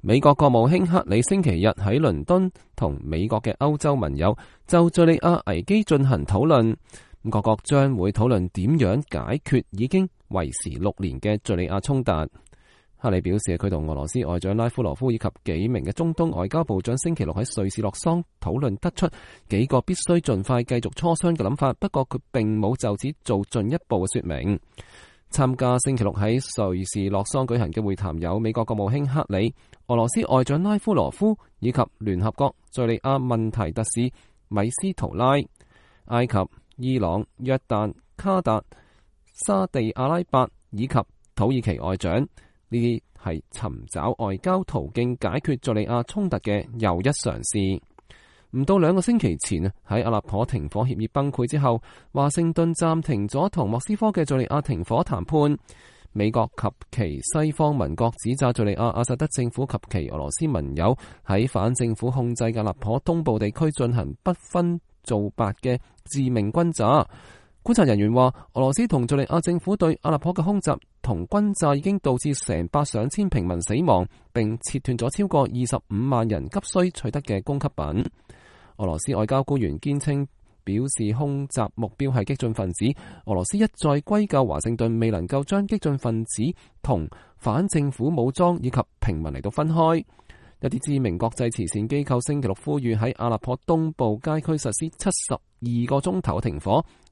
美國國務卿克里星期日喺倫敦同美國嘅歐洲盟友就敘利亞危機進行討論，各國將會討論點樣解決已經維持6年嘅敘利亞衝突。克里表示，佢同俄羅斯外長拉夫羅夫以及幾名嘅中東外交部長星期六喺瑞士洛桑討論，得出幾個必須盡快繼續磋商嘅諗法，不過佢並冇就此做進一步嘅說明。參加星期六喺瑞士洛桑舉行嘅會談有美國國務卿克里、俄羅斯外長拉夫羅夫以及聯合國敘利亞問題特使米斯圖拉。埃及、伊朗、約旦、卡達、沙地阿拉伯以及土耳其外長，呢啲係尋找外交途徑解決敘利亞衝突嘅又一嘗試。唔到2個星期前，喺阿勒頗停火協議崩潰之後，華盛頓暫停咗同莫斯科嘅敘利亞停火談判。美國及其西方盟國指責敘利亞阿薩德政府及其俄羅斯盟友喺反政府控制嘅阿勒頗東部地區進行不分皂白嘅致命轟炸。觀察人員話，俄羅斯同敘利亞政府對阿勒頗嘅空襲同轟炸已經導致成百上千平民死亡，並切斷咗超過25萬人急需取得嘅供給品。俄羅斯外交官員堅稱，表示空襲目標係激進分子。俄羅斯一再歸咎華盛頓未能夠將激進分子同反政府武裝以及平民嚟到分開。一啲知名國際慈善機構星期六呼籲喺阿勒頗東部街區實施72個鐘頭停火，